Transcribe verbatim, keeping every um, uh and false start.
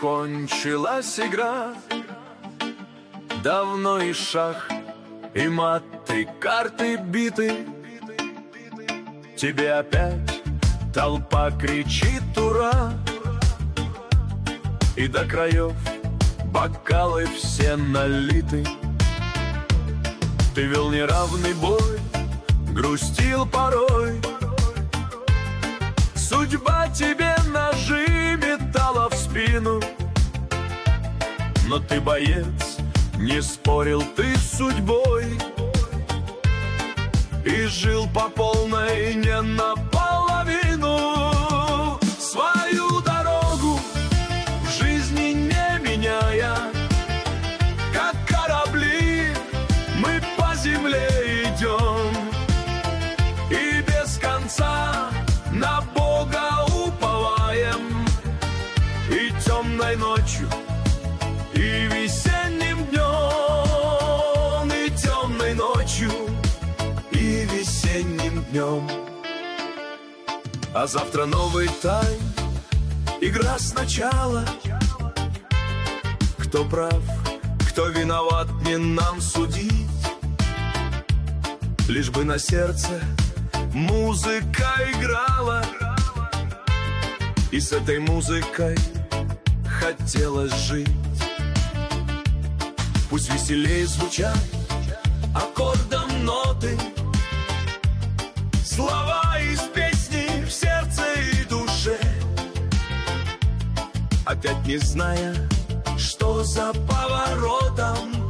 кончилась игра. Давно и шах, и мат, и карты биты. Тебе опять толпа кричит ура, и до краев бокалы все налиты. Ты вел неравный бой, грустил порой. Судьба тебе ножи метала в спину, но ты боец, не спорил ты с судьбой и жил по полной, не наполовину. Свою дорогу в жизни не меняя, как корабли мы по земле идем, и без конца на Бога уповаем. И темной ночью, и весенним днем, и темной ночью, и весенним днем. А завтра новый тайм, игра сначала. Кто прав, кто виноват, не нам судить. Лишь бы на сердце музыка играла, и с этой музыкой хотелось жить. Пусть веселее звучат аккордом ноты, слова из песни в сердце и душе. Опять не зная, что за поворотом